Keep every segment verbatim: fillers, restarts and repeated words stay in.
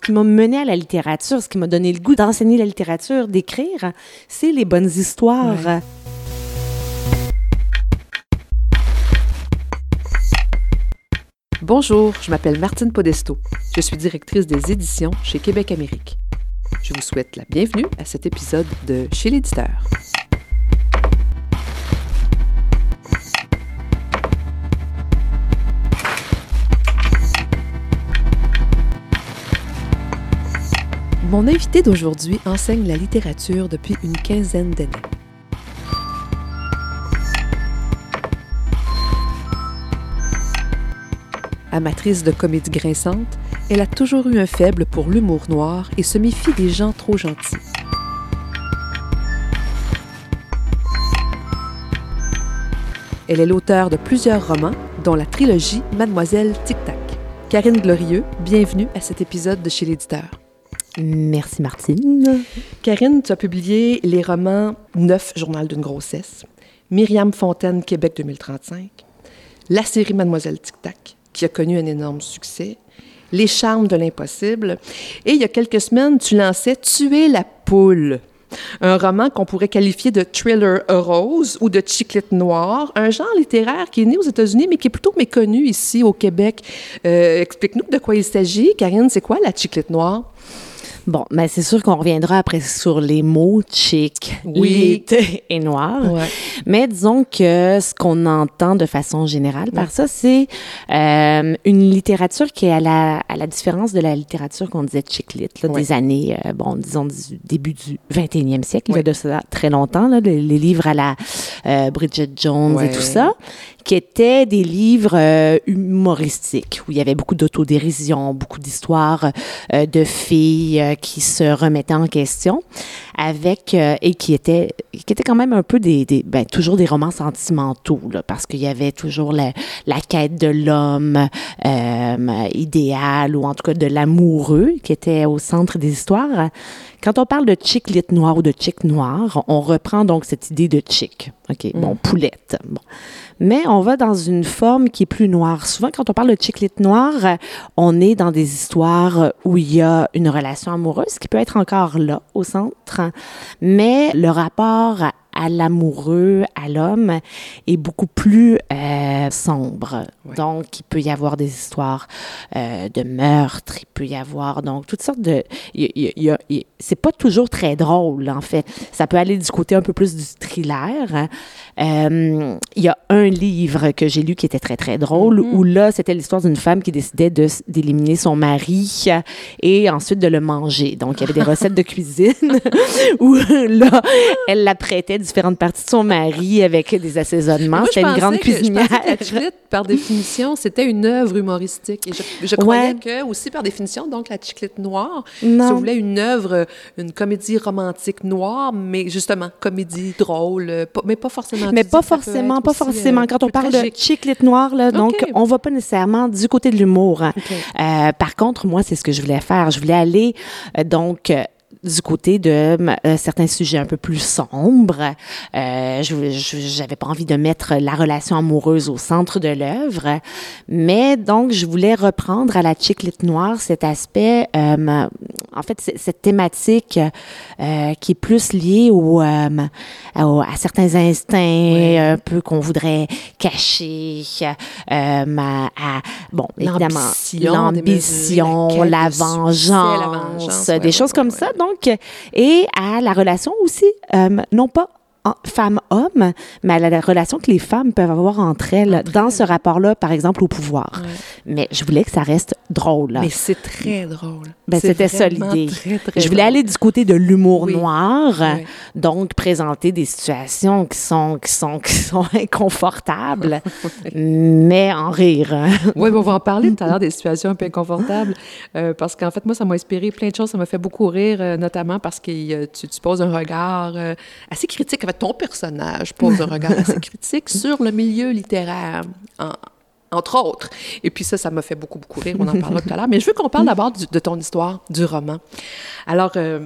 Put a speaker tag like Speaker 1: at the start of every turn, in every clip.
Speaker 1: qui m'a mené à la littérature, ce qui m'a donné le goût d'enseigner la littérature, d'écrire, c'est les bonnes histoires. Ouais.
Speaker 2: Bonjour, je m'appelle Martine Podesto. Je suis directrice des éditions chez Québec Amérique. Je vous souhaite la bienvenue à cet épisode de Chez l'éditeur. Mon invité d'aujourd'hui enseigne la littérature depuis une quinzaine d'années. Amatrice de comédie grinçante, elle a toujours eu un faible pour l'humour noir et se méfie des gens trop gentils. Elle est l'auteure de plusieurs romans, dont la trilogie Mademoiselle Tic-Tac. Karine Glorieux, bienvenue à cet épisode de Chez l'éditeur.
Speaker 1: Merci Martine.
Speaker 2: Karine, tu as publié les romans Neuf, Journal d'une grossesse, Myriam Fontaine, Québec deux mille trente-cinq, la série Mademoiselle Tic-Tac, qui a connu un énorme succès, Les charmes de l'impossible, et il y a quelques semaines, tu lançais Tuer la poule, un roman qu'on pourrait qualifier de thriller rose ou de chiclette noire, un genre littéraire qui est né aux États-Unis, mais qui est plutôt méconnu ici au Québec. Euh, explique-nous de quoi il s'agit. Karine, c'est quoi la chiclette noire?
Speaker 1: Bon, mais c'est sûr qu'on reviendra après sur les mots chic,
Speaker 2: oui,
Speaker 1: lit et noir.
Speaker 2: Ouais.
Speaker 1: Mais disons que ce qu'on entend de façon générale par ouais. ça, c'est euh, une littérature qui est à la, à la différence de la littérature qu'on disait chic lit, là, ouais. des années, euh, bon, disons, du début du vingt et unième siècle, ouais. il y a de ça très longtemps, là, les, les livres à la euh, Bridget Jones ouais. et tout ça, qui étaient des livres euh, humoristiques, où il y avait beaucoup d'autodérision, beaucoup d'histoires euh, de filles euh, qui se remettaient en question, avec euh, et qui étaient, qui étaient quand même un peu des, des ben, toujours des romans sentimentaux, là, parce qu'il y avait toujours la, la quête de l'homme euh, idéal, ou en tout cas de l'amoureux, qui était au centre des histoires. Quand on parle de chick lit noir ou de chick noir, on reprend donc cette idée de chick. OK, mm. bon, poulette. Bon. Mais on va dans une forme qui est plus noire. Souvent, quand on parle de chick lit noir, on est dans des histoires où il y a une relation amoureuse qui peut être encore là, au centre, mais le rapport à à l'amoureux, à l'homme, est beaucoup plus euh, sombre. Ouais. Donc, il peut y avoir des histoires euh, de meurtre, il peut y avoir donc toutes sortes de... Il, il, il, il, c'est pas toujours très drôle, en fait. Ça peut aller du côté un peu plus du thriller. Euh, il y a un livre que j'ai lu qui était très, très drôle, mm-hmm. où là, c'était l'histoire d'une femme qui décidait de, d'éliminer son mari et ensuite de le manger. Donc, il y avait des recettes de cuisine où là, elle l'apprêtait différentes parties de son mari avec des assaisonnements.
Speaker 2: Moi,
Speaker 1: c'était une grande
Speaker 2: que,
Speaker 1: cuisinière.
Speaker 2: Je pensais que la chiclette, par définition, c'était une œuvre humoristique. Et je, je croyais ouais. que, aussi par définition, donc la chiclette noire, ça voulait une œuvre, une comédie romantique noire, mais justement, comédie drôle, pas, mais pas forcément...
Speaker 1: Mais pas forcément, pas aussi, forcément. Euh, Quand on parle tragique. de chiclette noire, là, donc, okay. on va pas nécessairement du côté de l'humour. Hein. Okay. Euh, par contre, moi, c'est ce que je voulais faire. Je voulais aller, euh, donc... Euh, du côté de euh, certains sujets un peu plus sombres. Euh, je, je, j'avais pas envie de mettre la relation amoureuse au centre de l'œuvre, mais donc je voulais reprendre à la chick lit noire cet aspect, euh, en fait, c- cette thématique euh, qui est plus liée au, euh, au, à certains instincts ouais. un peu qu'on voudrait cacher, euh, à, à, bon, évidemment,
Speaker 2: l'ambition,
Speaker 1: l'ambition, mesures, la, la, vengeance, la vengeance, des ouais, choses ouais, comme ouais. ça. Donc, et à la relation aussi, euh, non pas femme-homme, mais à la relation que les femmes peuvent avoir entre elles entre dans elles. Ce rapport-là, par exemple, au pouvoir. Ouais. Mais je voulais que ça reste drôle. Là.
Speaker 2: Mais c'est très drôle.
Speaker 1: Ben,
Speaker 2: c'est
Speaker 1: c'était ça l'idée.
Speaker 2: Très, très
Speaker 1: je voulais
Speaker 2: drôle.
Speaker 1: aller du côté de l'humour
Speaker 2: oui.
Speaker 1: noir,
Speaker 2: oui.
Speaker 1: donc présenter des situations qui sont, qui sont, qui sont inconfortables, mais en rire.
Speaker 2: Oui, on va en parler tout à l'heure des situations un peu inconfortables, euh, parce qu'en fait, moi, ça m'a inspiré plein de choses. Ça m'a fait beaucoup rire, euh, notamment parce que euh, tu, tu poses un regard euh, assez critique. En fait, ton personnage pose un regard assez critique sur le milieu littéraire, en, entre autres. Et puis ça, ça m'a fait beaucoup, beaucoup rire. On en parlera tout à l'heure. Mais je veux qu'on parle d'abord du, de ton histoire, du roman. Alors, euh,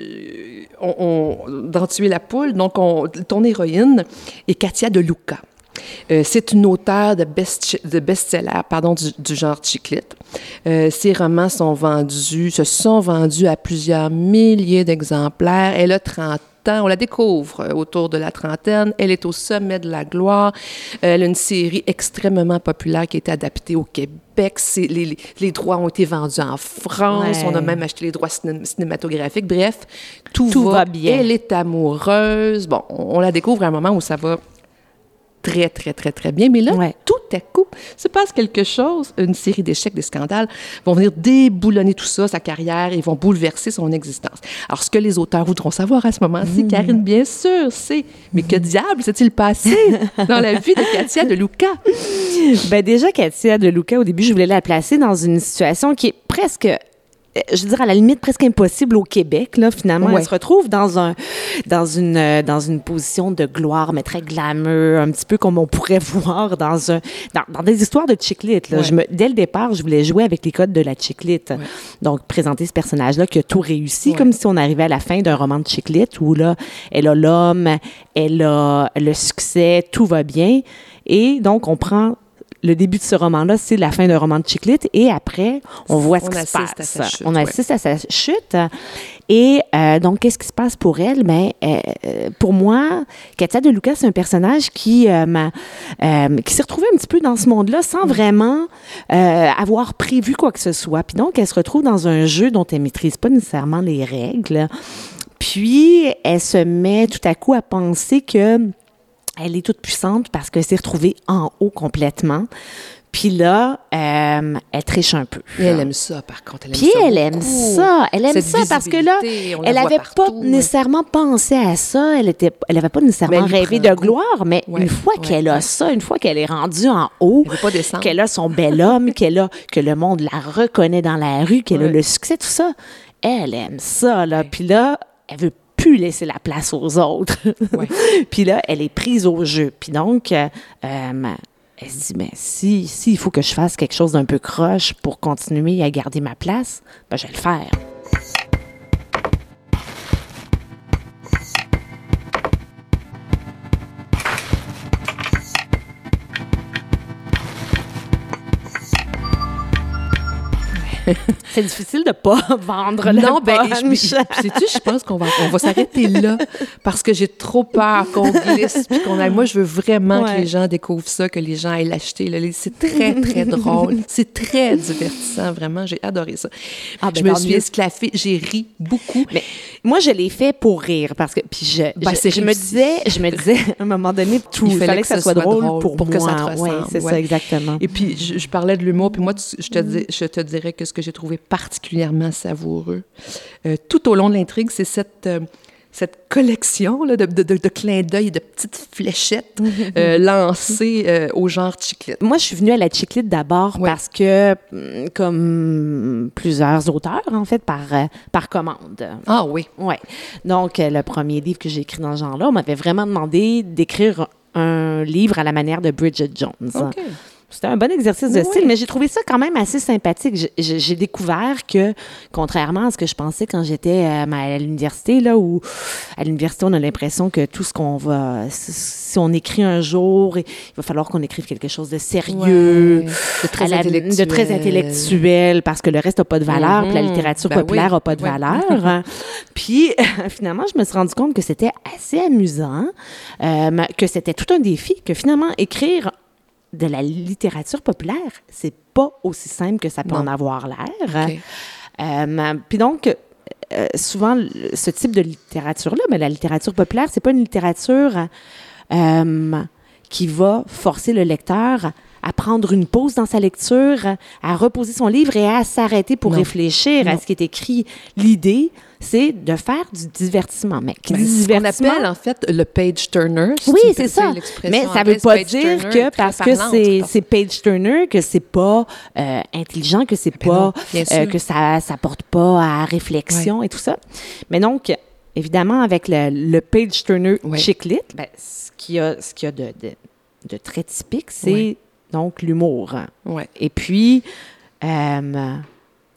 Speaker 2: on, on, dans Tuer la poule, donc on, ton héroïne est Katia De Luca. Euh, c'est une auteure de, best, de best-seller pardon, du, du genre chick lit. Euh, ses romans sont vendus, se sont vendus à plusieurs milliers d'exemplaires. Elle a trente ans. On la découvre autour de la trentaine. Elle est au sommet de la gloire. Elle a une série extrêmement populaire qui a été adaptée au Québec. C'est, les, les, les droits ont été vendus en France. Ouais. On a même acheté les droits ciné- cinématographiques. Bref, tout, tout va, va bien. Elle est amoureuse. Bon, on, on la découvre à un moment où ça va très, très, très, très bien. Mais là, ouais. tout à coup, se passe quelque chose. Une série d'échecs, des scandales vont venir déboulonner tout ça, sa carrière, et vont bouleverser son existence. Alors, ce que les auteurs voudront savoir à ce moment-ci, mmh. Karine, bien sûr, c'est « Mais que diable s'est-il passé dans la vie de Katia De Luca? »
Speaker 1: Bien, déjà, Katia De Luca, au début, je voulais la placer dans une situation qui est presque... je veux dire, à la limite, presque impossible au Québec, là, finalement. Ouais. Elle se retrouve dans un, dans une, euh, dans une position de gloire, mais très glamour, un petit peu comme on pourrait voir dans un, dans, dans des histoires de chick lit, là. Ouais. Je me, dès le départ, je voulais jouer avec les codes de la chick lit. Ouais. Donc, présenter ce personnage-là qui a tout réussi, ouais. comme si on arrivait à la fin d'un roman de chick lit où, là, elle a l'homme, elle a le succès, tout va bien. Et donc, on prend... Le début de ce roman-là, c'est la fin d'un roman de chick lit, et après, on voit ce on qui se passe. À sa chute, on assiste ouais. à sa chute. Et euh, donc, qu'est-ce qui se passe pour elle? Mais euh, pour moi, Katia De Luca, c'est un personnage qui, euh, euh, qui s'est retrouvé un petit peu dans ce monde-là sans vraiment euh, avoir prévu quoi que ce soit. Puis donc, elle se retrouve dans un jeu dont elle ne maîtrise pas nécessairement les règles. Puis, elle se met tout à coup à penser que elle est toute puissante parce qu'elle s'est retrouvée en haut complètement. Puis là, euh, elle triche un peu.
Speaker 2: Et elle aime ça, par contre. Elle aime
Speaker 1: Puis
Speaker 2: ça
Speaker 1: elle aime ça. Elle aime ça parce que là, elle n'avait pas nécessairement pensé à ça. Elle était, elle n'avait pas nécessairement rêvé de gloire, mais ouais, une fois ouais, qu'elle a ouais. ça, une fois qu'elle est rendue en haut, qu'elle a son bel homme, qu'elle a, que le monde la reconnaît dans la rue, qu'elle ouais. a le succès, tout ça, elle aime ça, là. Ouais. Puis là, elle veut plus laisser la place aux autres. Ouais. Puis là, elle est prise au jeu. Puis donc, euh, elle se dit, mais si, si il faut que je fasse quelque chose d'un peu croche pour continuer à garder ma place, ben, je vais le faire. C'est difficile de pas vendre le
Speaker 2: non, ben,
Speaker 1: punch.
Speaker 2: Sais-tu, je pense qu'on va, on va s'arrêter là parce que j'ai trop peur qu'on glisse puis qu'on aille. Moi, je veux vraiment ouais. que les gens découvrent ça, que les gens aillent l'acheter. Là. C'est très, très drôle. C'est très divertissant, vraiment. J'ai adoré ça. Ah, ben, je me suis esclaffée. J'ai ri beaucoup.
Speaker 1: Mais moi, je l'ai fait pour rire parce que puis je, ben, je, je me disais, je me disais à un moment donné, tout, il fallait, fallait que, que ça soit drôle, drôle pour, pour moi. Que ça te ressemble. Ouais, c'est ouais. ça, exactement.
Speaker 2: Et puis, je, je parlais de l'humour, puis moi, tu, je, te dis, je te dirais que ce que j'ai trouvé particulièrement savoureux euh, tout au long de l'intrigue, c'est cette, euh, cette collection là, de, de, de, de clins d'œil et de petites fléchettes euh, lancées euh, au genre chick lit.
Speaker 1: Moi, je suis venue à la chick lit d'abord ouais. parce que, comme plusieurs auteurs, en fait, par, euh, par commande.
Speaker 2: Ah oui?
Speaker 1: Oui. Donc, euh, le premier livre que j'ai écrit dans ce genre-là, on m'avait vraiment demandé d'écrire un livre à la manière de Bridget Jones.
Speaker 2: OK.
Speaker 1: C'était un bon exercice de oui. style, mais j'ai trouvé ça quand même assez sympathique. J'ai, j'ai découvert que, contrairement à ce que je pensais quand j'étais à, à l'université, là, où à l'université, on a l'impression que tout ce qu'on va... Si on écrit un jour, il va falloir qu'on écrive quelque chose de sérieux, ouais. de, très la, de très intellectuel, parce que le reste n'a pas de valeur, mm-hmm. puis la littérature ben populaire n'a oui. pas de ouais. valeur. Puis, finalement, je me suis rendu compte que c'était assez amusant, euh, que c'était tout un défi, que finalement, écrire de la littérature populaire, c'est pas aussi simple que ça peut non. en avoir l'air. Okay. Euh, Puis donc, euh, souvent, ce type de littérature-là, mais la littérature populaire, c'est pas une littérature euh, qui va forcer le lecteur à prendre une pause dans sa lecture, à reposer son livre et à s'arrêter pour non. réfléchir non. à ce qui est écrit. L'idée, c'est de faire du divertissement. Mais qui
Speaker 2: ben,
Speaker 1: dit divertissement...
Speaker 2: Ce qu'on appelle, en fait, le page-turner.
Speaker 1: Si oui, c'est ça. Mais ça ne veut pas dire que parce que c'est, c'est page-turner, que c'est pas euh, intelligent, que c'est ben pas... Non, euh, que ça ne porte pas à réflexion ouais. et tout ça. Mais donc, évidemment, avec le, le page-turner ouais. chick lit, ben, ce qu'il y a, ce qu'il y a de, de, de très typique, c'est... Ouais. Donc, l'humour.
Speaker 2: Ouais.
Speaker 1: Et puis, euh,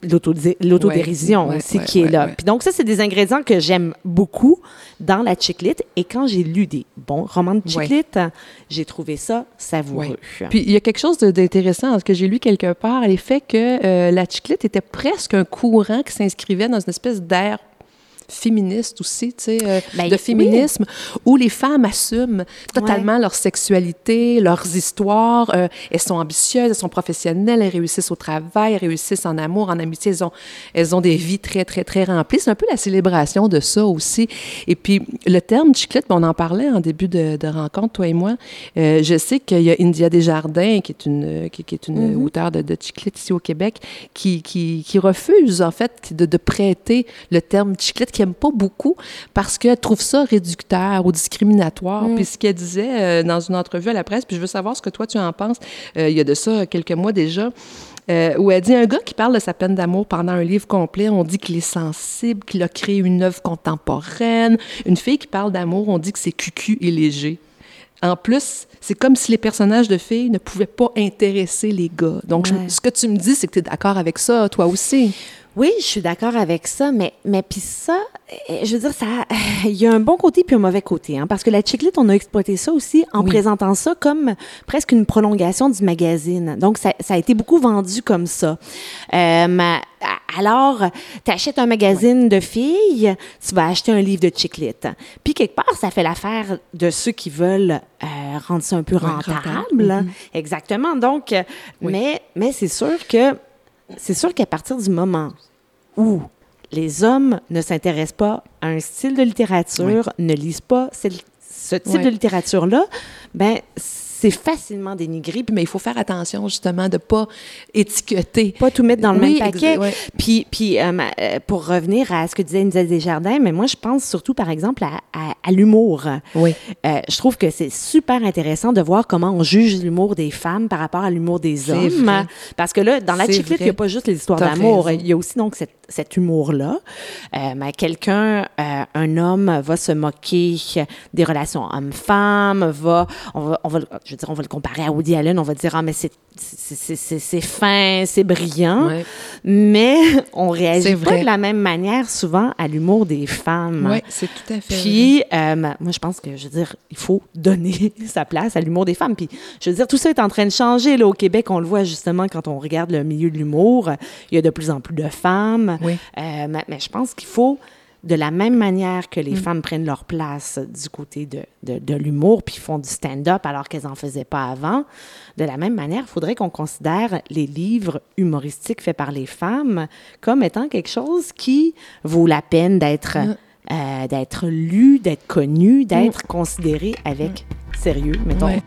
Speaker 1: l'autodé- l'autodérision
Speaker 2: Ouais,
Speaker 1: aussi
Speaker 2: ouais,
Speaker 1: qui est
Speaker 2: ouais,
Speaker 1: là.
Speaker 2: ouais.
Speaker 1: Puis donc, ça, c'est des ingrédients que j'aime beaucoup dans la chick lit. Et quand j'ai lu des bons romans de chick
Speaker 2: Ouais.
Speaker 1: lit, j'ai trouvé ça savoureux.
Speaker 2: Ouais. Puis il y a quelque chose de- d'intéressant, ce que j'ai lu quelque part, l'effet que euh, la chick lit était presque un courant qui s'inscrivait dans une espèce d'ère féministe aussi, tu sais, euh,
Speaker 1: Ben,
Speaker 2: de féminisme, où les femmes assument totalement
Speaker 1: Ouais.
Speaker 2: leur sexualité, leurs histoires. Euh, elles sont ambitieuses, elles sont professionnelles, elles réussissent au travail, elles réussissent en amour, en amitié. Elles ont, elles ont des vies très, très, très remplies. C'est un peu la célébration de ça aussi. Et puis, le terme chick lit, on en parlait en début de, de rencontre, toi et moi. Euh, je sais qu'il y a India Desjardins, qui est une, qui, qui est une
Speaker 1: Mm-hmm.
Speaker 2: auteure de, de chick lit ici au Québec, qui, qui, qui refuse, en fait, de, de prêter le terme chick lit, qui n'aime pas beaucoup parce qu'elle trouve ça réducteur ou discriminatoire.
Speaker 1: Mm.
Speaker 2: Puis ce qu'elle disait euh, dans une entrevue à la presse, puis je veux savoir ce que toi tu en penses, euh, il y a de ça quelques mois déjà, euh, où elle dit, un gars qui parle de sa peine d'amour pendant un livre complet, on dit qu'il est sensible, qu'il a créé une œuvre contemporaine. Une fille qui parle d'amour, on dit que c'est cucu et léger. En plus, c'est comme si les personnages de filles ne pouvaient pas intéresser les gars. Donc, je-
Speaker 1: Ouais.
Speaker 2: ce que tu me dis, c'est que tu es d'accord avec ça, toi aussi.
Speaker 1: Oui, je suis d'accord avec ça, mais, mais puis ça, euh, je veux dire, ça, il y a un bon côté puis un mauvais côté, hein, parce que la chick lit, on a exploité ça aussi en
Speaker 2: Oui.
Speaker 1: présentant ça comme presque une prolongation du magazine. Donc, ça, ça a été beaucoup vendu comme ça. Euh, ma- alors, tu achètes un magazine de filles, tu vas acheter un livre de chick lit. Puis, quelque part, ça fait l'affaire de ceux qui veulent euh, rendre ça un peu
Speaker 2: Ouais,
Speaker 1: rentable.
Speaker 2: rentable. Mhm.
Speaker 1: Exactement. Donc, euh,
Speaker 2: Oui.
Speaker 1: mais, mais c'est sûr que c'est sûr qu'à partir du moment où les hommes ne s'intéressent pas à un style de littérature, ne lisent pas ce, ce type
Speaker 2: Ouais.
Speaker 1: de littérature-là, ben c'est facilement dénigré.
Speaker 2: Mais il faut faire attention, justement, de ne pas étiqueter.
Speaker 1: Pas tout mettre dans le
Speaker 2: Oui,
Speaker 1: même paquet.
Speaker 2: exa- ouais.
Speaker 1: Puis, puis euh, ma- euh, pour revenir à ce que disait India Desjardins, mais moi, je pense surtout, par exemple, à, à- à l'humour.
Speaker 2: Oui.
Speaker 1: Euh, je trouve que c'est super intéressant de voir comment on juge l'humour des femmes par rapport à l'humour des
Speaker 2: C'est
Speaker 1: hommes.
Speaker 2: vrai.
Speaker 1: Parce que là, dans la
Speaker 2: C'est
Speaker 1: chick lit, il n'y a
Speaker 2: vrai.
Speaker 1: pas juste les histoires
Speaker 2: T'as
Speaker 1: d'amour.
Speaker 2: raison.
Speaker 1: Il y a aussi donc cette, cet humour-là. Euh, mais quelqu'un, euh, un homme va se moquer des relations homme-femme, va, on va, on va, le- je veux dire, on va le comparer à Woody Allen, on va dire, ah, mais c'est, c'est, c'est, c'est, c'est fin, c'est brillant.
Speaker 2: Ouais.
Speaker 1: Mais on réagit
Speaker 2: C'est
Speaker 1: pas
Speaker 2: vrai.
Speaker 1: de la même manière souvent à l'humour des femmes.
Speaker 2: Oui, c'est tout à fait.
Speaker 1: Puis, euh, moi, je pense que, je veux dire, il faut donner sa place à l'humour des femmes. Puis, je veux dire, tout ça est en train de changer. Là, au Québec, on le voit justement quand on regarde le milieu de l'humour. Il y a de plus en plus de femmes.
Speaker 2: Oui.
Speaker 1: Euh, mais, mais je pense qu'il faut, de la même manière que les femmes prennent leur place du côté de, de, de l'humour, puis font du stand-up alors qu'elles n'en faisaient pas avant, de la même manière, il faudrait qu'on considère les livres humoristiques faits par les femmes comme étant quelque chose qui vaut la peine d'être... Euh, d'être lu, d'être connu, d'être considéré avec sérieux, mettons.
Speaker 2: Ouais.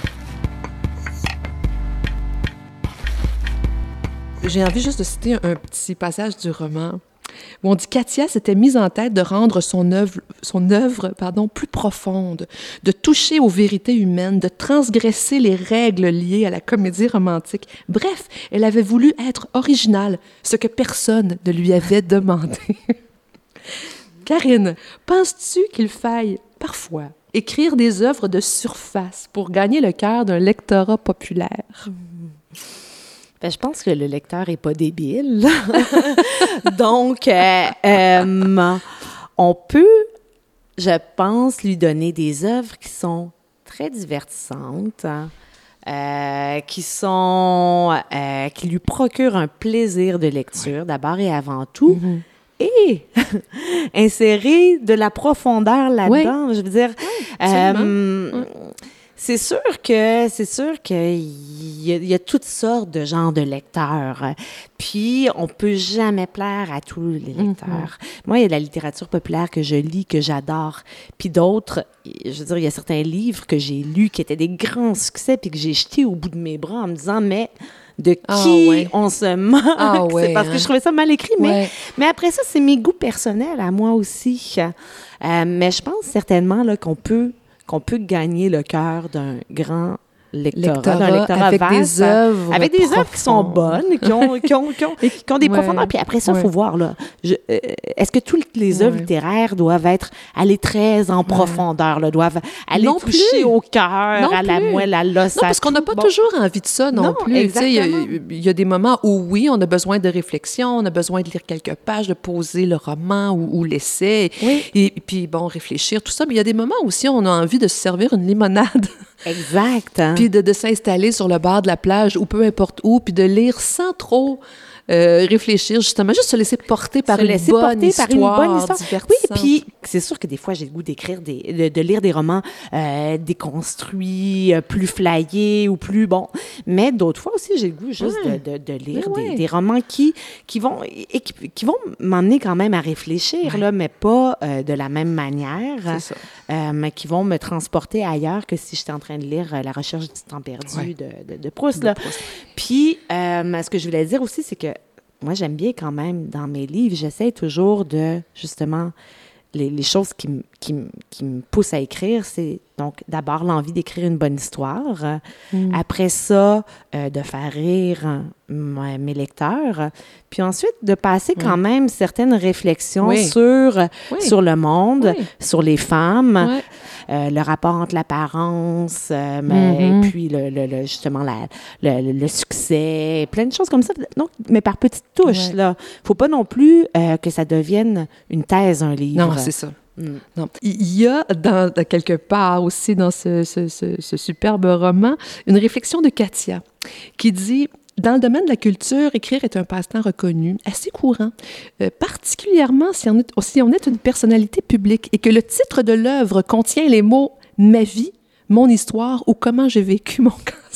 Speaker 2: J'ai envie juste de citer un, un petit passage du roman où on dit Katia s'était mise en tête de rendre son œuvre, son œuvre pardon, plus profonde, de toucher aux vérités humaines, de transgresser les règles liées à la comédie romantique. Bref, elle avait voulu être originale, ce que personne ne lui avait demandé. Karine, penses-tu qu'il faille, parfois, écrire des œuvres de surface pour gagner le cœur d'un lectorat populaire?
Speaker 1: Ben, je pense que le lecteur est pas débile. Donc, euh, euh, on peut, je pense, lui donner des œuvres qui sont très divertissantes, hein, euh, qui sont, euh, qui lui procurent un plaisir de lecture, d'abord et avant tout.
Speaker 2: Mm-hmm.
Speaker 1: Et insérer de la profondeur là-dedans. Je veux dire, euh,
Speaker 2: absolument.
Speaker 1: c'est sûr que c'est sûr qu'il y, a- il y a toutes sortes de genres de lecteurs. Puis on peut jamais plaire à tous les lecteurs. Moi, il y a de la littérature populaire que je lis, que j'adore. Puis d'autres, je veux dire, il y a certains livres que j'ai lus qui étaient des grands succès puis que j'ai jetés au bout de mes bras en me disant, mais de qui
Speaker 2: Ah ouais.
Speaker 1: on se moque?
Speaker 2: Ah ouais,
Speaker 1: C'est parce
Speaker 2: hein.
Speaker 1: que je trouvais ça mal écrit, mais
Speaker 2: Ouais.
Speaker 1: mais après ça, c'est mes goûts personnels à moi aussi. Euh, mais je pense certainement là, qu'on peut, qu'on peut gagner le cœur d'un grand lectorat,
Speaker 2: lectorat,
Speaker 1: d'un lectorat
Speaker 2: avec
Speaker 1: vaste,
Speaker 2: des œuvres
Speaker 1: avec des œuvres qui sont
Speaker 2: profondes.
Speaker 1: bonnes, qui ont, qui ont, qui ont, qui ont des
Speaker 2: Ouais.
Speaker 1: profondeurs. Puis après ça, il
Speaker 2: Ouais.
Speaker 1: faut voir, là, je, euh, est-ce que toutes les œuvres
Speaker 2: Ouais.
Speaker 1: littéraires doivent être, aller très en profondeur, là, doivent aller
Speaker 2: Non
Speaker 1: toucher
Speaker 2: plus.
Speaker 1: au cœur,
Speaker 2: Non
Speaker 1: à la
Speaker 2: plus.
Speaker 1: moelle, à l'os,
Speaker 2: Non,
Speaker 1: à
Speaker 2: parce qu'on n'a
Speaker 1: tout.
Speaker 2: pas
Speaker 1: Bon.
Speaker 2: toujours envie de ça non,
Speaker 1: Non,
Speaker 2: plus. Tu sais, il y a-
Speaker 1: exactement.
Speaker 2: il y, a des moments où, oui, on a besoin de réflexion, on a besoin de lire quelques pages, de poser le roman ou, ou l'essai,
Speaker 1: Oui.
Speaker 2: et, et puis, bon, réfléchir, tout ça. Mais il y a des moments aussi où on a envie de se servir une limonade,
Speaker 1: Exact. Hein?
Speaker 2: puis de, de s'installer sur le bord de la plage ou peu importe où, puis de lire sans trop euh, réfléchir, justement, juste se laisser porter par,
Speaker 1: Se
Speaker 2: une
Speaker 1: laisser
Speaker 2: bonne,
Speaker 1: porter par une
Speaker 2: histoire,
Speaker 1: bonne histoire. Oui,
Speaker 2: divertissante.
Speaker 1: puis c'est sûr que des fois, j'ai le goût d'écrire, des, de, de lire des romans euh, déconstruits, euh, plus flyés ou plus bons. Mais d'autres fois aussi, j'ai le goût juste
Speaker 2: Ouais.
Speaker 1: de, de, de lire
Speaker 2: Mais
Speaker 1: des,
Speaker 2: ouais.
Speaker 1: des romans qui, qui vont, et qui, qui vont m'emmener quand même à réfléchir,
Speaker 2: Ouais.
Speaker 1: là, mais pas euh, de la même manière.
Speaker 2: C'est ça.
Speaker 1: Euh, mais qui vont me transporter ailleurs que si j'étais en train de lire euh, La recherche du temps perdu
Speaker 2: Ouais.
Speaker 1: de, de, de Proust.
Speaker 2: De
Speaker 1: Là.
Speaker 2: Proust.
Speaker 1: Puis, euh, ce que je voulais dire aussi, c'est que moi, j'aime bien quand même, dans mes livres, j'essaie toujours de, justement, les, les choses qui, m- qui, m- qui me poussent à écrire, c'est donc d'abord l'envie d'écrire une bonne histoire. euh,
Speaker 2: Mm.
Speaker 1: Après ça, euh, de faire rire euh, m- mes lecteurs. Puis ensuite, de passer quand même certaines réflexions
Speaker 2: Oui.
Speaker 1: sur, euh,
Speaker 2: Oui.
Speaker 1: sur le monde,
Speaker 2: Oui.
Speaker 1: sur les femmes,
Speaker 2: Ouais.
Speaker 1: euh, le rapport entre l'apparence, euh, mais,
Speaker 2: Mhm.
Speaker 1: et puis le, le- le- justement la- le, le succès, plein de choses comme ça. Donc, mais par petites touches,
Speaker 2: Ouais.
Speaker 1: là. Faut pas non plus euh, que ça devienne une thèse, un livre.
Speaker 2: Non, c'est ça.
Speaker 1: Mm.
Speaker 2: Non. Il y a dans, dans quelque part aussi dans ce, ce- ce- ce superbe roman une réflexion de Katia qui dit « Dans le domaine de la culture, écrire est un passe-temps reconnu, assez courant, euh, particulièrement si on, est, si on est une personnalité publique et que le titre de l'œuvre contient les mots « ma vie »,« mon histoire » ou « comment j'ai vécu mon cancer ».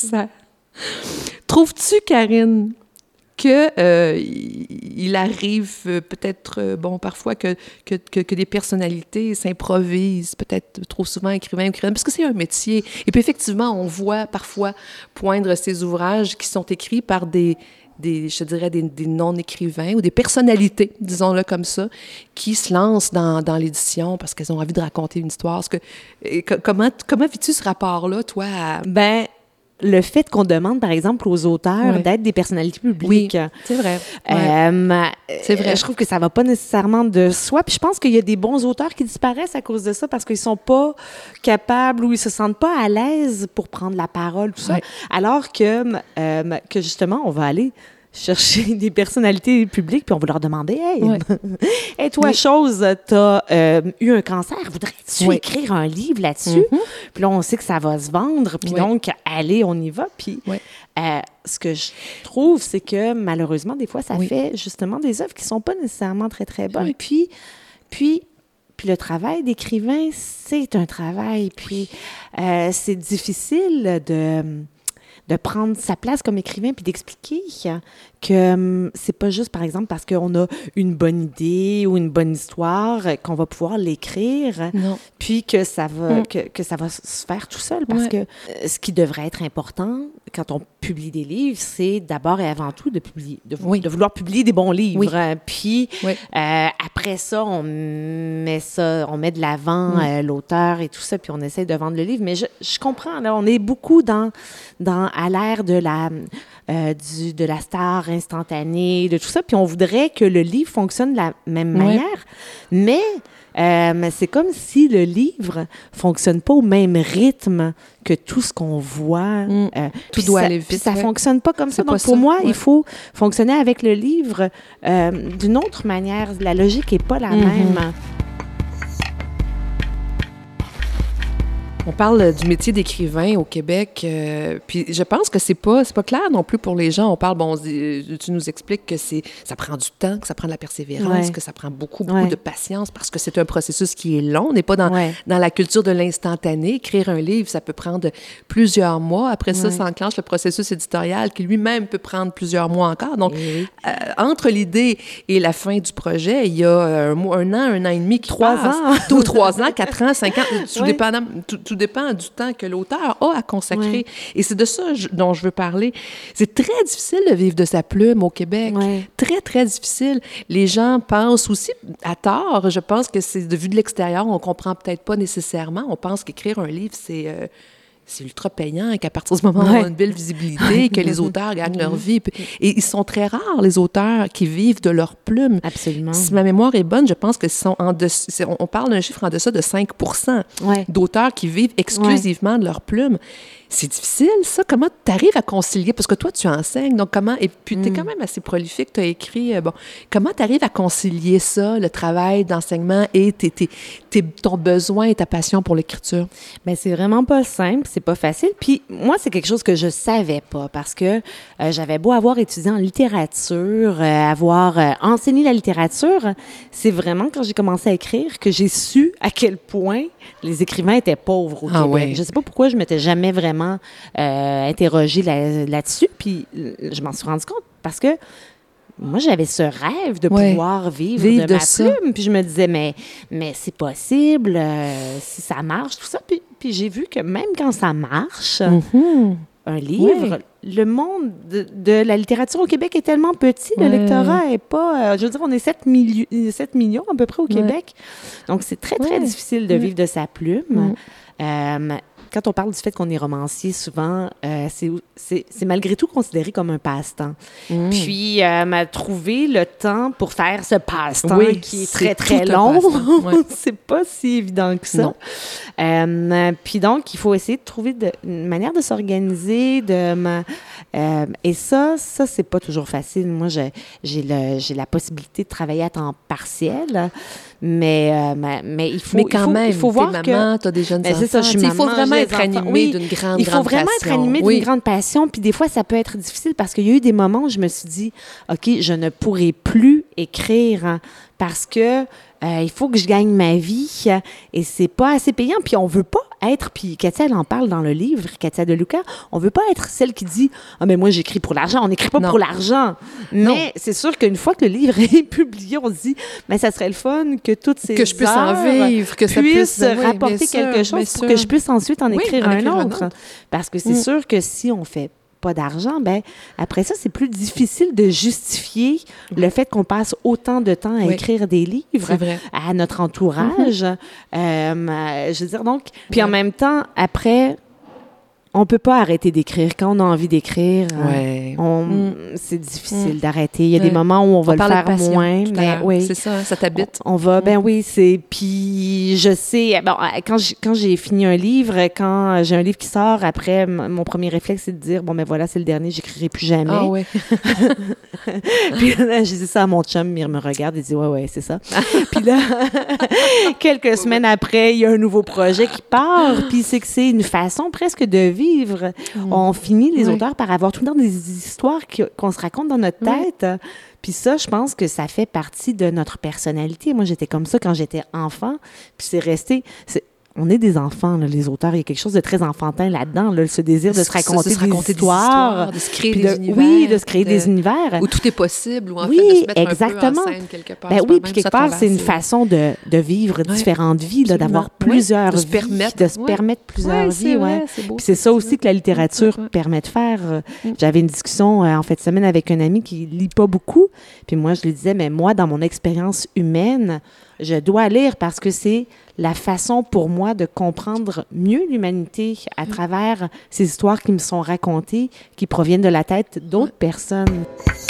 Speaker 2: Trouves-tu, Karine, que euh, il il arrive euh, peut-être, euh, bon, parfois que, que, que, que des personnalités s'improvisent, peut-être trop souvent écrivains ou écrivaines, parce que c'est un métier. Et puis effectivement, on voit parfois poindre ces ouvrages qui sont écrits par des, des je dirais, des, des non-écrivains ou des personnalités, disons-le comme ça, qui se lancent dans, dans l'édition parce qu'elles ont envie de raconter une histoire. Est-ce que, et co- comment, comment vis-tu ce rapport-là, toi, à...
Speaker 1: Ben, le fait qu'on demande, par exemple, aux auteurs
Speaker 2: Ouais.
Speaker 1: d'être des personnalités publiques.
Speaker 2: Oui, c'est vrai. Ouais.
Speaker 1: Euh,
Speaker 2: C'est vrai.
Speaker 1: euh, Je trouve que ça va pas nécessairement de soi. Puis je pense qu'il y a des bons auteurs qui disparaissent à cause de ça parce qu'ils sont pas capables ou ils se sentent pas à l'aise pour prendre la parole, tout ça.
Speaker 2: Ouais.
Speaker 1: Alors que, euh, que justement, on va aller chercher des personnalités publiques puis on va leur demander « Hey,
Speaker 2: Ouais.
Speaker 1: hey toi,
Speaker 2: Oui.
Speaker 1: chose, t'as euh, eu un cancer, voudrais-tu
Speaker 2: Oui.
Speaker 1: écrire un livre là-dessus?
Speaker 2: Mhm.
Speaker 1: Puis là, on sait que ça va se vendre. Puis
Speaker 2: Oui.
Speaker 1: donc, allez, on y va. Puis
Speaker 2: Oui.
Speaker 1: euh, ce que je trouve, c'est que malheureusement, des fois, ça
Speaker 2: Oui.
Speaker 1: fait justement des œuvres qui sont pas nécessairement très, très bonnes.
Speaker 2: Oui.
Speaker 1: Puis, puis, puis le travail d'écrivain, c'est un travail. Puis euh, c'est difficile de, de prendre sa place comme écrivain puis d'expliquer que hum, c'est pas juste, par exemple, parce qu'on a une bonne idée ou une bonne histoire euh, qu'on va pouvoir l'écrire,
Speaker 2: Non.
Speaker 1: puis que ça va
Speaker 2: Mm.
Speaker 1: que, que ça va se faire tout seul. Parce
Speaker 2: Ouais.
Speaker 1: que euh, ce qui devrait être important quand on publie des livres, c'est d'abord et avant tout de publier, de, vou-
Speaker 2: Oui.
Speaker 1: de vouloir publier des bons livres.
Speaker 2: Oui.
Speaker 1: Euh, Puis
Speaker 2: Oui.
Speaker 1: euh, après ça, on met ça, on met de l'avant
Speaker 2: Mm.
Speaker 1: euh, l'auteur et tout ça, puis on essaie de vendre le livre. Mais je, je comprends, là, on est beaucoup dans, dans à l'ère de la euh, du, de la star instantanée, de tout ça, puis on voudrait que le livre fonctionne de la même
Speaker 2: Ouais.
Speaker 1: manière, mais euh, c'est comme si le livre fonctionne pas au même rythme que tout ce qu'on voit.
Speaker 2: Mm.
Speaker 1: Euh,
Speaker 2: Tout
Speaker 1: puis
Speaker 2: doit
Speaker 1: ça,
Speaker 2: aller
Speaker 1: puis
Speaker 2: vite,
Speaker 1: ça
Speaker 2: ouais.
Speaker 1: fonctionne pas comme ça.
Speaker 2: C'est
Speaker 1: Donc
Speaker 2: pas
Speaker 1: pour
Speaker 2: ça,
Speaker 1: moi,
Speaker 2: ouais.
Speaker 1: il faut fonctionner avec le livre euh, d'une autre manière. La logique est pas la
Speaker 2: Mhm.
Speaker 1: même.
Speaker 2: On parle du métier d'écrivain au Québec, euh, puis je pense que c'est pas c'est pas clair non plus pour les gens. On parle, bon, on se dit- tu nous expliques que c'est ça prend du temps, que ça prend de la persévérance,
Speaker 1: Ouais.
Speaker 2: que ça prend beaucoup beaucoup
Speaker 1: Ouais.
Speaker 2: de patience parce que c'est un processus qui est long. On n'est pas dans
Speaker 1: Ouais.
Speaker 2: dans la culture de l'instantané. Écrire un livre, ça peut prendre plusieurs mois. Après ça,
Speaker 1: Ouais.
Speaker 2: s'enclenche le processus éditorial qui lui-même peut prendre plusieurs mois encore. Donc,
Speaker 1: Eh oui.
Speaker 2: euh, entre l'idée et la fin du projet, il y a un, mois- un an, un an et demi qui
Speaker 1: Trois
Speaker 2: passe.
Speaker 1: ans.
Speaker 2: Ou trois ans, quatre ans, cinq ans. Tout,
Speaker 1: Ouais.
Speaker 2: dépendant, tout, tout dépend du temps que l'auteur a à consacrer.
Speaker 1: Ouais.
Speaker 2: Et c'est de ça je- dont je veux parler. C'est très difficile de vivre de sa plume au Québec.
Speaker 1: Ouais.
Speaker 2: Très, très difficile. Les gens pensent aussi, à tort, je pense que c'est de vue de l'extérieur, on comprend peut-être pas nécessairement. On pense qu'écrire un livre, c'est... euh, c'est ultra payant et qu'à partir du moment où on a une belle visibilité, que les auteurs gagnent leur vie. Et ils sont très rares, les auteurs qui vivent de leur plume.
Speaker 1: Absolument.
Speaker 2: Si ma mémoire est bonne, je pense que sont en de, on parle d'un chiffre en deçà de cinq pour cent
Speaker 1: ouais.
Speaker 2: d'auteurs qui vivent exclusivement ouais. de leur plume. C'est difficile, ça. Comment tu arrives à concilier? Parce que toi, tu enseignes, donc comment... Et puis, tu es mm. quand même assez prolifique, tu as écrit... Euh, bon, comment tu arrives à concilier ça, le travail d'enseignement et tes, tes, tes, ton besoin et ta passion pour l'écriture?
Speaker 1: Bien, c'est vraiment pas simple, c'est pas facile. Puis, moi, c'est quelque chose que je savais pas parce que euh, j'avais beau avoir étudié en littérature, euh, avoir euh, enseigné la littérature, c'est vraiment quand j'ai commencé à écrire que j'ai su à quel point les écrivains étaient pauvres au
Speaker 2: ah,
Speaker 1: Québec. Ouais. Je sais pas pourquoi je m'étais jamais vraiment Euh, interrogée là, là-dessus, puis je m'en suis rendu compte parce que moi, j'avais ce rêve de ouais. pouvoir vivre, vivre de, de ma ça. plume, puis je me disais, mais, mais c'est possible, euh, si ça marche, tout ça, puis, puis j'ai vu que même quand ça marche, mm-hmm. un livre, ouais. le monde de, de la littérature au Québec est tellement petit, ouais. le lectorat est pas, euh, je veux dire, on est sept millions à peu près au ouais. Québec, donc c'est très, très ouais. difficile de vivre de sa plume. Mm. Euh, Quand on parle du fait qu'on est romancier, souvent, euh, c'est, c'est, c'est malgré tout considéré comme un passe-temps. Mmh. Puis, euh, trouver le temps pour faire ce passe-temps oui, qui est très, très long, ouais. c'est pas si évident que ça. Euh, puis donc, il faut essayer de trouver de, une manière de s'organiser, de... Euh, et ça, ça, c'est pas toujours facile. Moi, j'ai, j'ai, le, j'ai la possibilité de travailler à temps partiel, mais, euh, mais, mais il faut...
Speaker 2: Mais quand
Speaker 1: il faut,
Speaker 2: même,
Speaker 1: il faut voir
Speaker 2: maman,
Speaker 1: que...
Speaker 2: tu as des jeunes
Speaker 1: ben,
Speaker 2: enfants.
Speaker 1: C'est ça, je suis maman,
Speaker 2: il faut vraiment être animé oui, d'une grande,
Speaker 1: il faut
Speaker 2: grande
Speaker 1: vraiment
Speaker 2: passion.
Speaker 1: être animé
Speaker 2: oui.
Speaker 1: d'une grande passion. Puis des fois, ça peut être difficile parce qu'il y a eu des moments où je me suis dit, OK, je ne pourrai plus écrire hein, parce que euh, il faut que je gagne ma vie et c'est pas assez payant. Puis on veut pas être, puis Katia, elle en parle dans le livre, Katia Deluca, on veut pas être celle qui dit « Ah, mais moi, j'écris pour l'argent. » On n'écrit pas non. pour l'argent. Non. Mais c'est sûr qu'une fois que le livre est publié, on se dit « Mais ça serait le fun que toutes ces
Speaker 2: que je puisse en vivre, que ça
Speaker 1: puisse
Speaker 2: puisse
Speaker 1: rapporter
Speaker 2: oui,
Speaker 1: quelque
Speaker 2: sûr,
Speaker 1: chose pour que je puisse ensuite en
Speaker 2: oui,
Speaker 1: écrire
Speaker 2: en
Speaker 1: un
Speaker 2: écrire
Speaker 1: autre. » Parce que c'est mm. sûr que si on fait pas d'argent, ben après ça, c'est plus difficile de justifier le fait qu'on passe autant de temps à oui. écrire des livres à notre entourage. Mm-hmm. Euh, je veux dire, donc... Puis ouais. en même temps, après... On peut pas arrêter d'écrire. Quand on a envie d'écrire,
Speaker 2: ouais.
Speaker 1: on,
Speaker 2: mm.
Speaker 1: c'est difficile mm. d'arrêter. Il y a ouais. des moments où on va on le faire passion, moins, mais oui,
Speaker 2: c'est ça, ça t'habite.
Speaker 1: On, on va,
Speaker 2: mm.
Speaker 1: ben oui, c'est. Puis je sais, bon, quand j'ai, quand j'ai fini un livre, quand j'ai un livre qui sort, après mon premier réflexe c'est de dire bon ben voilà, c'est le dernier, j'écrirai plus jamais.
Speaker 2: Ah ouais.
Speaker 1: Puis là, je dis ça à mon chum, il me regarde et dit ouais ouais, c'est ça. Puis là, quelques semaines après, il y a un nouveau projet qui part. Puis c'est que c'est une façon presque de vivre. Vivre. Mmh. On finit, les oui. auteurs, par avoir tout le temps des histoires qui, qu'on se raconte dans notre tête. Oui. Puis ça, je pense que ça fait partie de notre personnalité. Moi, j'étais comme ça quand j'étais enfant. Puis c'est resté... C'est, on est des enfants, là, les auteurs. Il y a quelque chose de très enfantin là-dedans, là, ce désir de se raconter,
Speaker 2: se, se raconter
Speaker 1: des, histoires,
Speaker 2: des histoires, de se créer
Speaker 1: des
Speaker 2: de, univers.
Speaker 1: Oui, de se créer de, des univers.
Speaker 2: Où tout est possible, où en
Speaker 1: oui,
Speaker 2: fait, de se mettre
Speaker 1: exactement.
Speaker 2: un peu en scène quelque part.
Speaker 1: Ben oui, puis quelque part, c'est une façon de, de vivre ouais. différentes vies, là, d'avoir plusieurs
Speaker 2: oui, de
Speaker 1: vies,
Speaker 2: se permettre,
Speaker 1: de se
Speaker 2: ouais.
Speaker 1: permettre plusieurs
Speaker 2: ouais,
Speaker 1: vies.
Speaker 2: Vrai,
Speaker 1: ouais.
Speaker 2: c'est beau,
Speaker 1: puis c'est ça aussi que la littérature ouais. permet de faire. J'avais une discussion euh, en fait semaine avec un ami qui lit pas beaucoup, puis moi, je lui disais, mais moi, dans mon expérience humaine, je dois lire parce que c'est la façon pour moi de comprendre mieux l'humanité à travers ces histoires qui me sont racontées, qui proviennent de la tête d'autres personnes.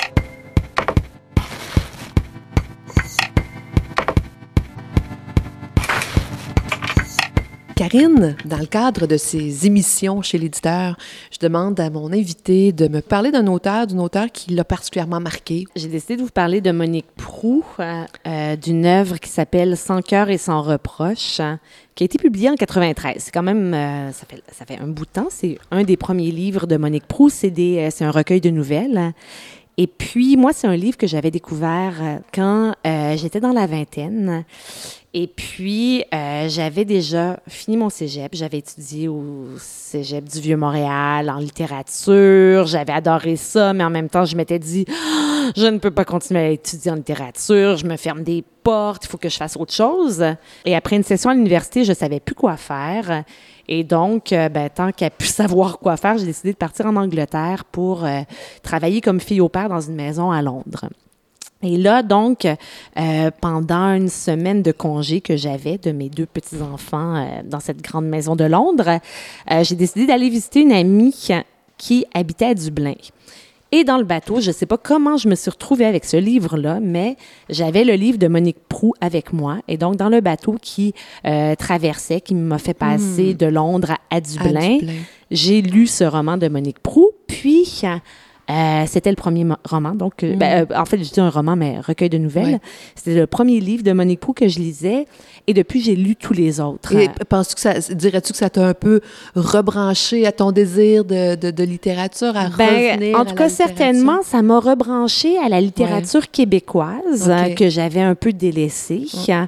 Speaker 2: Karine, dans le cadre de ces émissions chez l'éditeur, je demande à mon invité de me parler d'un auteur, d'une auteure qui l'a particulièrement marqué.
Speaker 1: J'ai décidé de vous parler de Monique Proulx, euh, euh, d'une œuvre qui s'appelle « Sans cœur et sans reproche », qui a été publiée en quatre-vingt-treize. C'est quand même, euh, ça fait, ça fait un bout de temps. C'est un des premiers livres de Monique Proulx. C'est, des, euh, c'est un recueil de nouvelles. Et puis, moi, c'est un livre que j'avais découvert quand euh, j'étais dans la vingtaine. Et puis, euh, j'avais déjà fini mon cégep. J'avais étudié au cégep du Vieux-Montréal en littérature. J'avais adoré ça, mais en même temps, je m'étais dit, oh, je ne peux pas continuer à étudier en littérature. Je me ferme des portes. Il faut que je fasse autre chose. Et après une session à l'université, je ne savais plus quoi faire. Et donc, euh, ben, tant qu'à pu savoir quoi faire, j'ai décidé de partir en Angleterre pour euh, travailler comme fille au pair dans une maison à Londres. Et là, donc, euh, pendant une semaine de congé que j'avais de mes deux petits-enfants euh, dans cette grande maison de Londres, euh, j'ai décidé d'aller visiter une amie qui habitait à Dublin. Et dans le bateau, je ne sais pas comment je me suis retrouvée avec ce livre-là, mais j'avais le livre de Monique Proulx avec moi. Et donc, dans le bateau qui euh, traversait, qui m'a fait passer mmh. de Londres à, à, Dublin, à Dublin, j'ai lu ce roman de Monique Proulx. Puis... Euh, c'était le premier mo- roman, donc, euh, mmh. ben, euh, en fait, je dis un roman, mais recueil de nouvelles. Ouais. C'était le premier livre de Monique Proulx que je lisais, et depuis, j'ai lu tous les autres.
Speaker 2: Et penses-tu que ça, dirais-tu que ça t'a un peu rebranché à ton désir de, de, de littérature, à
Speaker 1: ben,
Speaker 2: revenir
Speaker 1: en tout cas, certainement, ça m'a rebranché à la littérature ouais. québécoise, okay. euh, que j'avais un peu délaissée. Ouais.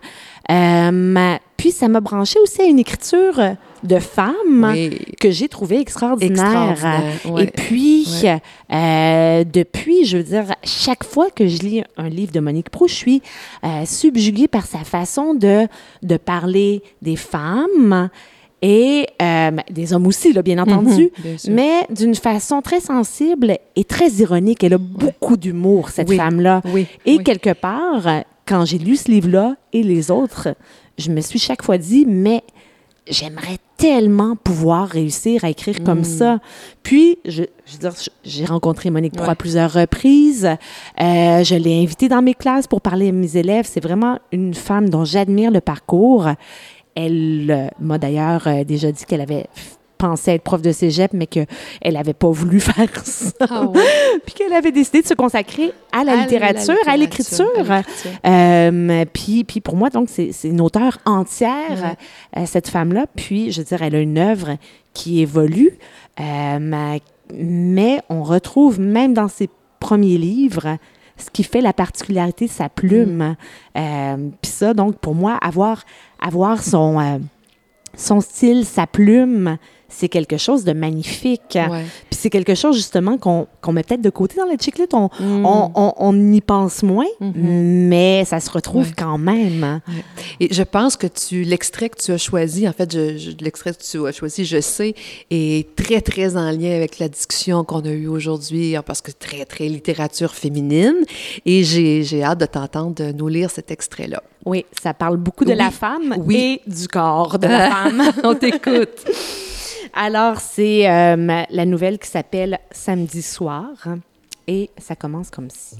Speaker 1: Euh, puis, ça m'a branché aussi à une écriture de femmes oui. que j'ai trouvée extraordinaire. extraordinaire ouais. Et puis, ouais. euh, depuis, je veux dire, chaque fois que je lis un livre de Monique Proulx, je suis euh, subjuguée par sa façon de, de parler des femmes et euh, des hommes aussi, là, bien entendu, mm-hmm, bien mais d'une façon très sensible et très ironique. Elle a beaucoup d'humour, cette
Speaker 2: oui.
Speaker 1: femme-là.
Speaker 2: Oui.
Speaker 1: Et
Speaker 2: oui.
Speaker 1: quelque part, quand j'ai lu ce livre-là et les autres, je me suis chaque fois dit, mais j'aimerais tellement pouvoir réussir à écrire mmh. comme ça. Puis, je, je veux dire, j'ai rencontré Monique Proulx ouais. à plusieurs reprises. Euh, je l'ai invitée dans mes classes pour parler à mes élèves. C'est vraiment une femme dont j'admire le parcours. Elle euh, m'a d'ailleurs euh, déjà dit qu'elle avait pensé être prof de cégep, mais qu'elle n'avait pas voulu faire ça. Oh, ouais. Puis qu'elle avait décidé de se consacrer à la, à littérature, la littérature, à l'écriture. À l'écriture. Euh, puis, puis pour moi, donc, c'est, c'est une auteure entière, ouais. euh, cette femme-là. Puis, je veux dire, elle a une œuvre qui évolue, euh, mais on retrouve même dans ses premiers livres ce qui fait la particularité de sa plume. Mm. Euh, puis ça, donc, pour moi, avoir, avoir son, euh, son style, sa plume, c'est quelque chose de magnifique. Ouais. Puis c'est quelque chose, justement, qu'on, qu'on met peut-être de côté dans la chick-lit. On, mm. on, on, on y pense moins, mm-hmm. mais ça se retrouve ouais. quand même.
Speaker 2: Ouais. Et je pense que tu, l'extrait que tu as choisi, en fait, je, je, l'extrait que tu as choisi, je sais, est très, très en lien avec la discussion qu'on a eue aujourd'hui, parce que très, très littérature féminine. Et j'ai, j'ai hâte de t'entendre nous lire cet extrait-là.
Speaker 1: Oui, ça parle beaucoup de oui. la femme oui. et du corps de la femme.
Speaker 2: On t'écoute.
Speaker 1: Alors, c'est euh, la nouvelle qui s'appelle « Samedi soir » et ça commence comme ci.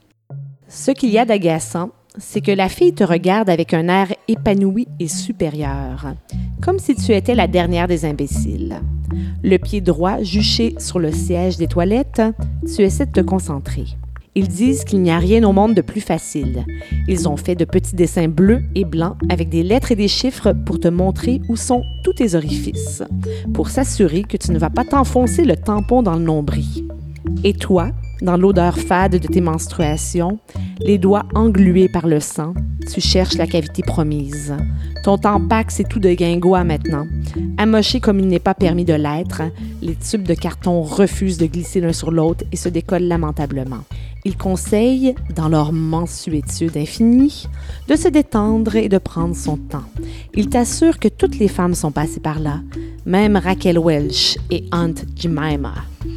Speaker 1: Ce qu'il y a d'agaçant, c'est que la fille te regarde avec un air épanoui et supérieur, comme si tu étais la dernière des imbéciles. Le pied droit juché sur le siège des toilettes, tu essaies de te concentrer. Ils disent qu'il n'y a rien au monde de plus facile. Ils ont fait de petits dessins bleus et blancs avec des lettres et des chiffres pour te montrer où sont tous tes orifices, pour s'assurer que tu ne vas pas t'enfoncer le tampon dans le nombril. Et toi, dans l'odeur fade de tes menstruations, les doigts englués par le sang, tu cherches la cavité promise. Ton tampax est tout de guingois maintenant. Amoché comme il n'est pas permis de l'être, les tubes de carton refusent de glisser l'un sur l'autre et se décollent lamentablement. Ils conseillent, dans leur mansuétude infinie, de se détendre et de prendre son temps. Ils t'assurent que toutes les femmes sont passées par là, même Raquel Welch et Aunt Jemima.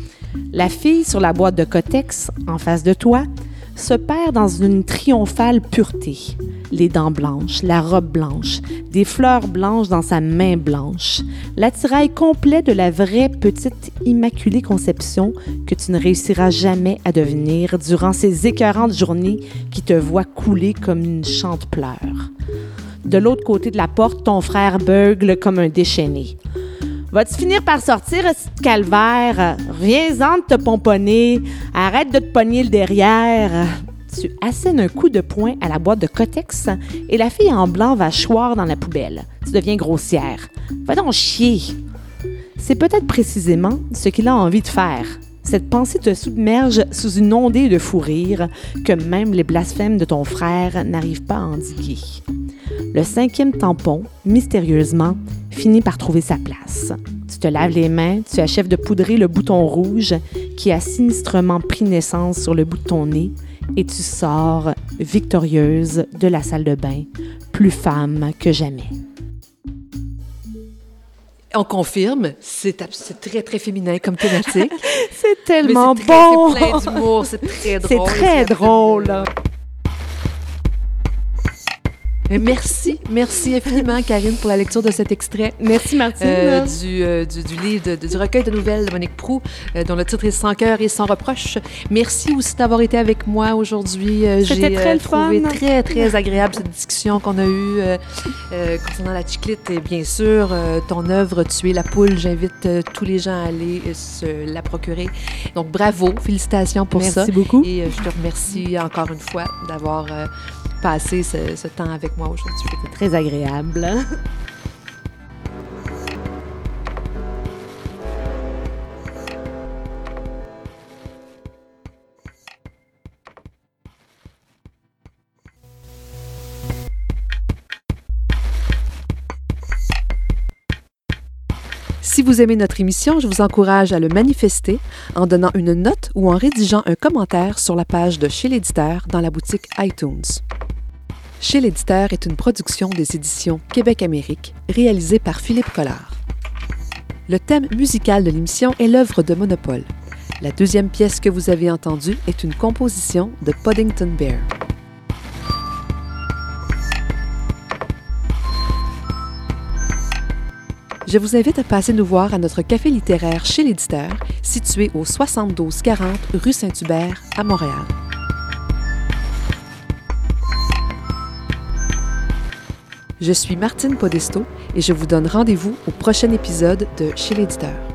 Speaker 1: La fille sur la boîte de Kotex, en face de toi, se perd dans une triomphale pureté. Les dents blanches, la robe blanche, des fleurs blanches dans sa main blanche, l'attirail complet de la vraie petite immaculée conception que tu ne réussiras jamais à devenir durant ces écœurantes journées qui te voient couler comme une chante-pleurs. De l'autre côté de la porte, ton frère beugle comme un déchaîné. Vas-tu finir par sortir, ce calvaire? Viens-en de te pomponner. Arrête de te pogner le derrière. Tu assènes un coup de poing à la boîte de Kotex et la fille en blanc va choir dans la poubelle. Tu deviens grossière. Va donc chier. C'est peut-être précisément ce qu'il a envie de faire. Cette pensée te submerge sous une ondée de fou rire que même les blasphèmes de ton frère n'arrivent pas à endiguer. Le cinquième tampon, mystérieusement, finit par trouver sa place. Tu te laves les mains, tu achèves de poudrer le bouton rouge qui a sinistrement pris naissance sur le bout de ton nez et tu sors victorieuse de la salle de bain, plus femme que jamais.
Speaker 2: On confirme, c'est, c'est très, très féminin comme thématique.
Speaker 1: C'est tellement
Speaker 2: c'est très,
Speaker 1: bon!
Speaker 2: C'est plein d'humour, c'est très drôle.
Speaker 1: C'est très drôle.
Speaker 2: Merci, merci infiniment, Karine, pour la lecture de cet extrait.
Speaker 1: Merci, Martine.
Speaker 2: Euh, du, euh, du, du livre, de, du recueil de nouvelles de Monique Proulx, euh, dont le titre est Sans cœur et sans reproche. Merci aussi d'avoir été avec moi aujourd'hui. Euh,
Speaker 1: C'était
Speaker 2: j'ai
Speaker 1: très
Speaker 2: euh, trouvé
Speaker 1: fun.
Speaker 2: très, très agréable cette discussion qu'on a eue euh, euh, concernant la chiclite. Et bien sûr, euh, ton œuvre, Tu es la poule, j'invite euh, tous les gens à aller euh, se la procurer. Donc, bravo, félicitations pour
Speaker 1: Merci
Speaker 2: ça.
Speaker 1: Merci beaucoup.
Speaker 2: Et euh, je te remercie encore une fois d'avoir euh, passé ce, ce temps avec moi aujourd'hui.
Speaker 1: C'était très agréable.
Speaker 2: Si vous aimez notre émission, je vous encourage à le manifester en donnant une note ou en rédigeant un commentaire sur la page de Chez l'éditeur dans la boutique iTunes. Chez l'éditeur est une production des éditions Québec-Amérique réalisée par Philippe Collard. Le thème musical de l'émission est l'œuvre de Monopole. La deuxième pièce que vous avez entendue est une composition de Puddington Bear. Je vous invite à passer nous voir à notre café littéraire Chez l'éditeur, situé au soixante-douze quarante rue Saint-Hubert à Montréal. Je suis Martine Podesto et je vous donne rendez-vous au prochain épisode de Chez l'éditeur.